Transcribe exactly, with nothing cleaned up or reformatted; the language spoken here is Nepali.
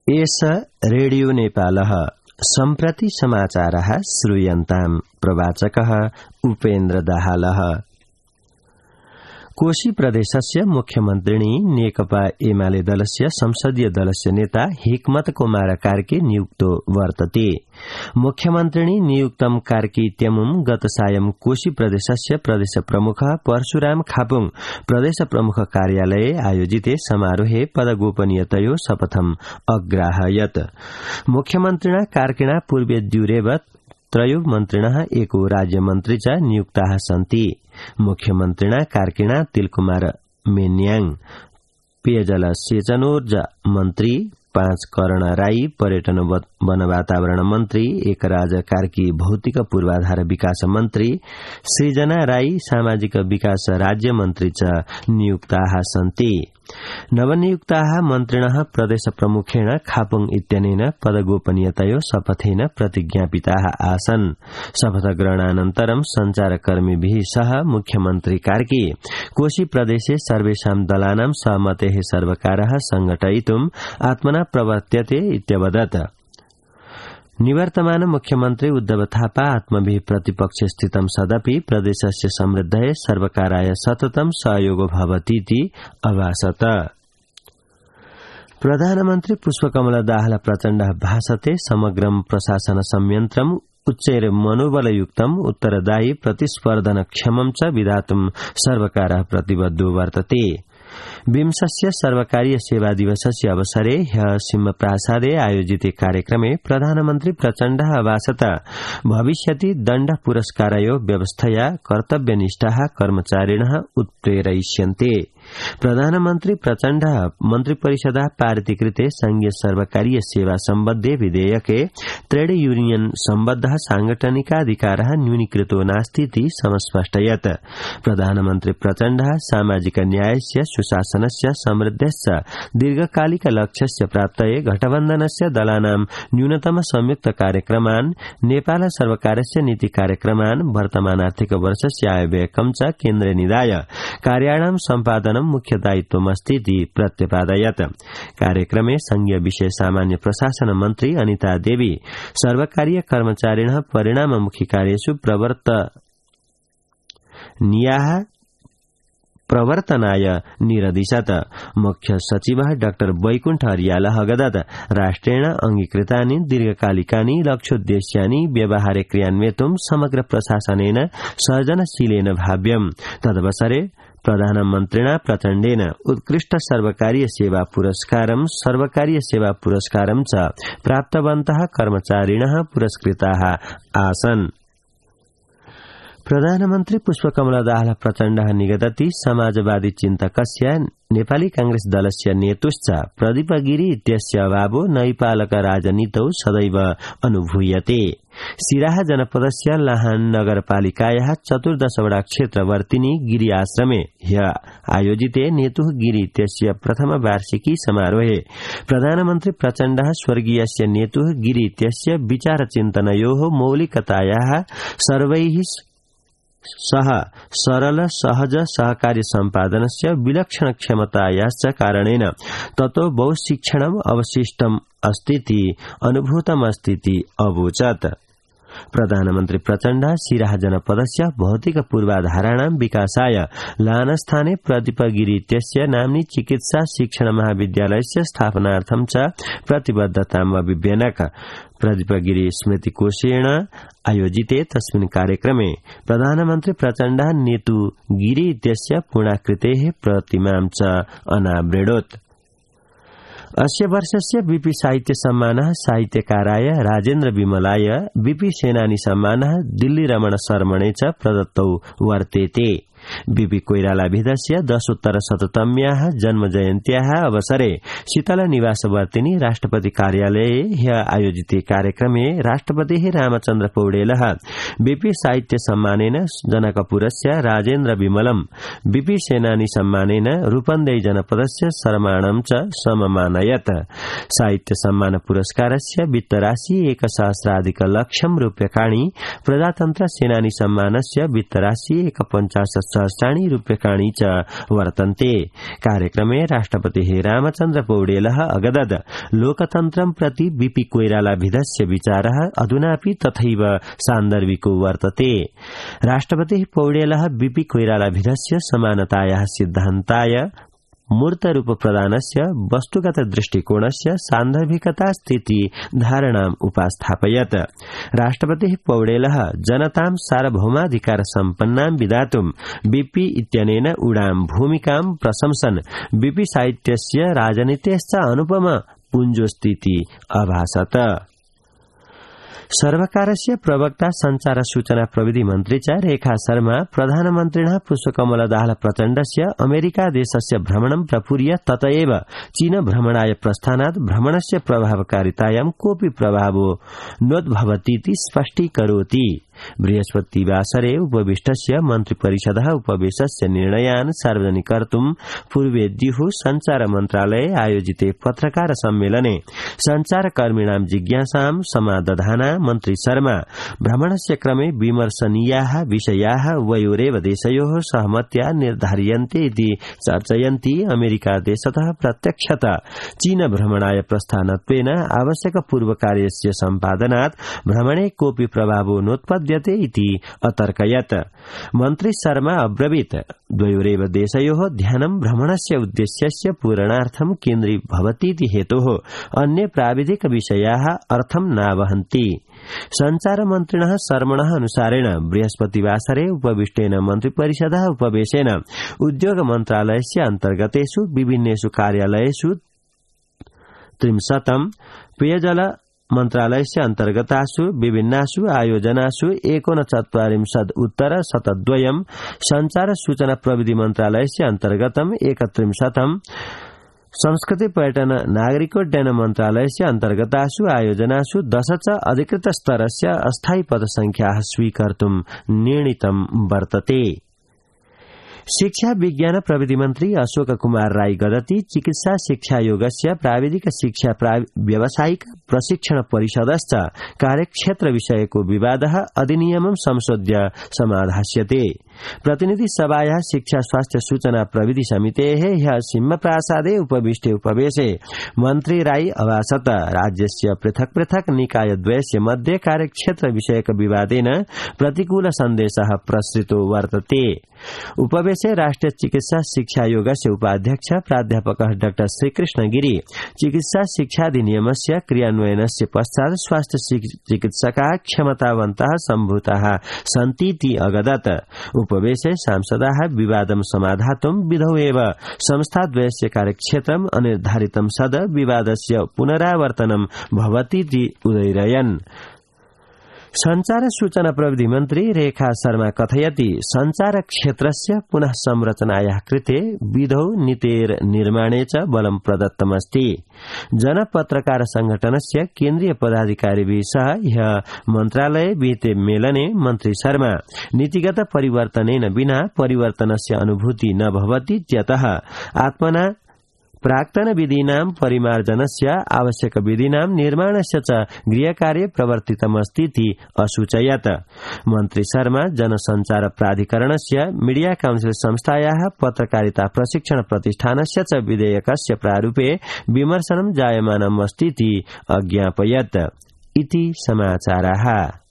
एष रेडियो नेपालः सम्प्रति समाचारः श्रूयन्ताम्। प्रवाचकः उपेन्द्र दाहालः। कोशी प्रदेशस्य मुख्यमन्त्रिणी नेकपा एमाले दलस्य संसदीय दलस्य नेता हिक्मत कुमार कार्की नियुक्तो वर्तते। मुख्यमन्त्रिणी नियुक्तं कार्की इत्यमुं गत सायं कोशी प्रदेशस्य प्रदेश प्रमुख परशुराम खापुङ प्रदेश प्रमुख कार्यालये आयोजिते समारोहे पदगोपनीयतयो शपथम् अग्राहयत्। मुख्यमन्त्रिणा कार्किणा पूर्वेद्युरेव त्रयो मन्त्रिणः एको राज्यमन्त्री च नियुक्ताः सन्ति। मुख्यमन्त्रिणा कार्किणा तिलकुमार मेन्याङ पेयजल सेचनोर्जा मन्त्री, पाँच कर्ण राई पर्यटन वन वातावरण मन्त्री, एकराज कार्की भौतिक पूर्वाधार विकास मन्त्री, सृजना राई सामाजिक विकास राज्य मन्त्री च नियुक्ताः सन्ति। नवनियुक्ताः मन्त्रिणः प्रदेश प्रमुखेण खापुङ इत्यनेन पदगोपनीयतयो शपथेन प्रतिज्ञापिताः आसन्। शपथग्रहणानन्तरं सञ्चारकर्मिभिः सह मुख्यमन्त्री कार्की कोशी प्रदेशे सर्वेषां दलानां सहमतेः सर्वकारः संघटयितुम् आत्मना प्रवर्त्यते इत्यवदत्। निवर्तमान मुख्यमन्त्री उद्धव थापा आत्मभिः प्रतिपक्षे स्थितं सदपि प्रदेशस्य समृद्धये सर्वकाराय सततं सहयोगो भवतीति अभासत। प्रधानमन्त्री पुष्पकमल दाहाल प्रचण्डः भाषते समग्रं प्रशासन संयन्त्रम् उच्चैर मनोबलयुक्तम् उत्तरदायी प्रतिस्पर्धनक्षमं च विधातुं सर्वकारः प्रतिबद्धो वर्तते। विंशस्य सर्वकारीय सेवा दिवसस्य अवसरे ह्यः सिंहप्रासादे आयोजिते कार्यक्रमे प्रधानमन्त्री प्रचण्डः अभाषत भविष्यति दण्ड पुरस्कारयो व्यवस्थया कर्तव्यनिष्ठाः कर्मचारिणः उत्प्रेरयिष्यन्ते। प्रधानमन्त्री प्रचण्डः मन्त्रिपरिषदः पारितीकृते संघीय सर्वकारीय सेवा सम्बद्धे विधेयके ट्रेड यूनियन सम्बद्धः सांगठनिकाधिकारः न्यूनीकृतो नास्तीति समस्पष्टयत्। प्रधानमन्त्री प्रचण्डः सामाजिक न्यायस्य सुशासनस्य समृद्धस्य दीर्घकालिक लक्ष्यस्य प्राप्तये गठबन्धनस्य दलानां न्यूनतम संयुक्त कार्यक्रमान् नेपाल सर्वकारस्य नीति कार्यक्रमान् वर्तमान आर्थिक वर्षस्य आयव्ययकं च केन्द्रे निधाय कार्याणां सम्पादनं मुख्य दायित्वमस्तीति प्रत्यपादयत्। कार्यक्रमे संघीय विषय सामान्य प्रशासन मन्त्री अनिता देवी सर्वकारीय कर्मचारिणः परिणाममुखी कार्येषु प्रवर्तनीयाः प्रवर्तनाय निरदिशत्। मुख्य सचिवः डाक्टर वैकुण्ठ अर्यालः अगदत् राष्ट्रेण अंगीकृतानि दीर्घकालिकानि लक्ष्योद्देश्यानि व्यवहारे क्रियान्वेतुं समग्र प्रशासनेन सर्जनशीलेन भाव्यम्। तदवसरे प्रधानमन्त्रिणा प्रचण्डेन उत्कृष्ट सर्वकारीय सेवा पुरस्कारं सर्वकारीय सेवा पुरस्कारं च प्राप्तवन्तः कर्मचारिणः पुरस्कृताः आसन्। प्रधानमन्त्री पुष्पकमल दाहाल प्रचण्डः निगदति समाजवादी चिन्तकस्य नेपाली कांग्रेस दलस्य नेतुश्च प्रदीप गिरी इत्यस्य अभावो नैपालक राजनीतौ सदैव अनुभूयते। सिराहा जनपदस्य लाहान नगरपालिकायाः चतुर्दश वडा क्षेत्रवर्तिनी गिरी आश्रमे ह्यः आयोजिते नेतुः गिरी इत्यस्य प्रथम वार्षिकी समारोहे प्रधानमन्त्री प्रचण्डः स्वर्गीयस्य नेतुः गिरी इत्यस्य विचारचिन्तनयोः मौलिकतायाः सर्वैः सह सरल सहज सहकार्य सम्पादनस्य विलक्षण क्षमतायाश्च कारणेन ततो बहुशिक्षणम् अवशिष्टम् अस्तीति अनुभूतमस्तीति अवोचत्। प्रधानमन्त्री प्रचण्डः सिराहा जनपदस्य भौतिक पूर्वाधाराणां विकासाय लानस्थाने प्रदीप गिरी इत्यस्य नाम्नि चिकित्सा शिक्षण महाविद्यालयस्य स्थापनार्थं च प्रतिबद्धताम् अभिव्यनक। प्रदीप गिरी स्मृति कोषेण आयोजिते तस्मिन् कार्यक्रमे प्रधानमन्त्री प्रचण्डः नेतु गिरी इत्यस्य पूर्णाकृतेः प्रतिमां च अनावृणोत्। अस्य वर्षस्य बीपी साहित्य सम्मानः साहित्यकाराय राजेन्द्र विमलाय, बीपी सेनानी सम्मानः दिल्ली रमण शर्मणे च प्रदत्तौ वर्तेते। बीपी कोइरालाभिधस्य दशोत्तर शततम्याः जन्मजयन्त्याः अवसरे शीतल निवासवर्तिनी राष्ट्रपति कार्यालये ह्यः आयोजिते कार्यक्रमे राष्ट्रपतिः रामचन्द्र पौडेलः बीपी साहित्य सम्मानेन जनकपुरस्य राजेन्द्र विमलम्, बीपी सेनानी सम्मानेन रूपन्देही जनपदस्य शर्माणं च सममानयत्। साहित्य सम्मान पुरस्कारस्य वित्तराशि एकसहस्राधिक लक्षं रूप्यकाणि, प्रजातन्त्र सेनानी सम्मानस्य वित्तराशि एकपञ्चाशत् सहस्राणि रूप्यकाणि च वर्तन्ते। कार्यक्रमे राष्ट्रपतिः रामचन्द्र पौडेलः अगदद लोकतन्त्रं प्रति बीपी कोइरालाभिधस्य विचारः अधुनापि तथैव सान्दर्भिको वर्तते। राष्ट्रपतिः पौडेलः बीपी कोइरालाभिधस्य समानतायाः सिद्धान्ताय मूर्तरूप प्रदानस्य वस्तुगत दृष्टिकोणस्य सान्दर्भिकता स्थिति धारणाम् उपास्थापयत्। राष्ट्रपतिः पौडेलः जनतां सार्वभौमाधिकार सम्पन्नां विधातुं बीपी इत्यनेन उडां भूमिकां प्रशंसन् बीपी साहित्यस्य राजनीतेश्च अनुपम पुञ्जोस्तीति अभाषत। सर्वकारस्य प्रवक्ता संचार सूचना प्रविधि मन्त्री च रेखा शर्मा प्रधानमन्त्रिणः पुष्पकमल दाहाल प्रचण्डस्य अमेरिका देशस्य भ्रमणं प्रपूर्य तत एव चीन भ्रमणाय प्रस्थानात् भ्रमणस्य प्रभावकारितायां कोऽपि प्रभावो नोद्भवतीति स्पष्टीकरोति। बृहस्पतिवासरे उपविष्टस्य मन्त्रिपरिषदः उपवेशस्य निर्णयान् सार्वजनिकर्तुं पूर्वेद्युः संचार मन्त्रालये आयोजिते पत्रकार सम्मेलने संचारकर्मिणां जिज्ञासां समादधाना मन्त्री शर्मा भ्रमणस्य क्रमे विमर्शनीयाः विषयाः उभयोरेव देशयोः सहमत्या निर्धार्यन्ते इति चर्चयन्ती अमेरिका देशतः प्रत्यक्षतः चीन भ्रमणाय प्रस्थानत्वेन आवश्यक पूर्वकार्यस्य सम्पादनात् भ्रमणे कोऽपि प्रभावो नोत्पद्यते इति अतर्कयत्। मन्त्री शर्मा अब्रवीत् द्वयोरेव देशयोः ध्यानं भ्रमणस्य उद्देश्यस्य पूरणार्थं केन्द्रीभवतीति हेतोः अन्ये प्राविधिक विषयाः अर्थं नावहन्ति। संचारमन्त्रिणः शर्मणः अनुसारेण बृहस्पतिवासरे उपविष्टेन मन्त्रिपरिषदः उपवेशेन उद्योग मन्त्रालयस्य अन्तर्गतेषु विभिन्नेषु कार्यालयेषु त्रिंशतं पेयजल मन्त्रालयस्य अन्तर्गतासु विभिन्नासु आयोजनासु एकोनचत्वारिंशत् उत्तर शतद्वयं संचार सूचना प्रविधि मन्त्रालयस्य अन्तर्गतम् एकत्रिंशतं संस्कृति पर्यटन नागरिकोड्डयन मन्त्रालयस्य अन्तर्गतासु आयोजनासु दश च अधिकृत स्तरस्य अस्थायी पदसंख्याः स्वीकर्तुं निर्णीतं वर्तते। शिक्षा विज्ञान प्रविधि मन्त्री अशोक कुमार राई गदती चिकित्सा शिक्षायोगस्य प्राविधिक शिक्षा व्यावसायिक प्रशिक्षण परिषदश्च कार्यक्षेत्र विषयको विवादः अधिनियमं संशोध्य समाधास्यते। प्रतिनिधि सभायाः शिक्षा स्वास्थ्य सूचना प्रविधि समितेः ह्यः सिंहप्रासादे उपविष्टे उपवेशे मन्त्री राई अभाषत राज्यस्य पृथक् पृथक् निकायद्वयस्य मध्ये कार्यक्षेत्र विषयक विवादेन प्रतिकूल सन्देशः प्रसृतो वर्तते। उपवेशे राष्ट्रिय चिकित्सा शिक्षायोगस्य उपाध्यक्ष प्राध्यापकः डाक्टर श्रीकृष्ण गिरी चिकित्सा शिक्षाधिनियमस्य क्रियान्वयनस्य पश्चात् स्वास्थ्य चिकित्सकाः क्षमतावन्तः सम्भूताः सन्तीति अगदत्। उपवेशे सांसदाः विवादं समाधातुं विधौ एव संस्थाद्वयस्य कार्यक्षेत्रम् अनिर्धारितं सद विवादस्य पुनरावर्तनं भवतीति उदयरयन्। संचार सूचना प्रविधि मन्त्री रेखा शर्मा कथयति संचार क्षेत्रस्य पुनः संरचनायाः कृते विधौ नीतेर निर्माणे च बलं प्रदत्तमस्ति। जनपत्रकार संघटनस्य केन्द्रीय पदाधिकारिभिः सह ह्यः मन्त्रालये विहिते मेलने मन्त्री शर्मा नीतिगत परिवर्तनेन विना परिवर्तनस्य अनुभूति न भवतीत्यतः आत्मना प्राक्तन विधीनां परिमार्जनस्य आवश्यक विधीनां निर्माणस्य च गृहकार्ये प्रवर्तितमस्तीति असूचयत्। मन्त्री शर्मा जनसञ्चार प्राधिकरणस्य मीडिया काउन्सिल संस्थायाः पत्रकारिता प्रशिक्षण प्रतिष्ठानस्य च विधेयकस्य प्रारूपे विमर्शनं जायमानम् अस्तीति अज्ञापयत्। इति समाचाराः।